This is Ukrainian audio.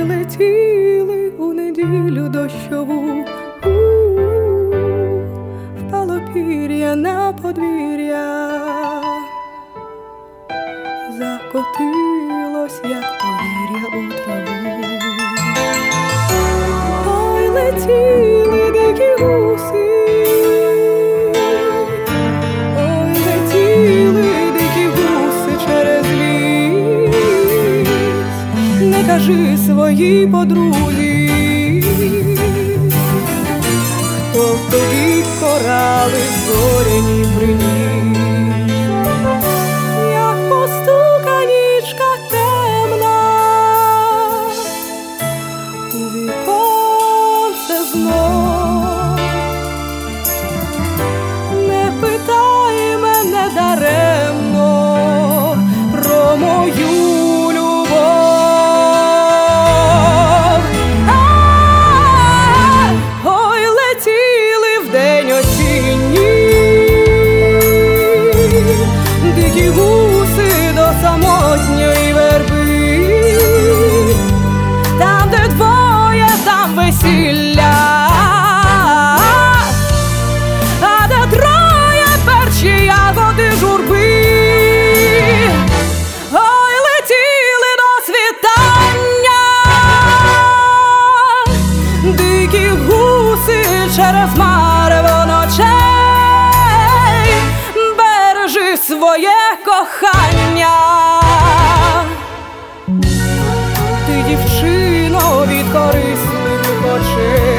летіли у неділю дощову, впало пір'я на подвір'я, закотилось, як повір'я у траву. Ой, летіли дикі гуси, ой, летіли дикі гуси через ліс. Не кажи своїй подрузі, хто в тобі корали зоряні приніс. Як постука нічка темна у віконце знов, не питай мене даремно про мою любов. Ой, летіли вдень осінній дикі гуси до самотньої верби. Там, де двоє, там весілля, а де троє, перші ягоди журби. Ой, летіли до світання дикі гуси через марево ночей. Бережи своє кохання, ти, дівчино, від корисливих очей.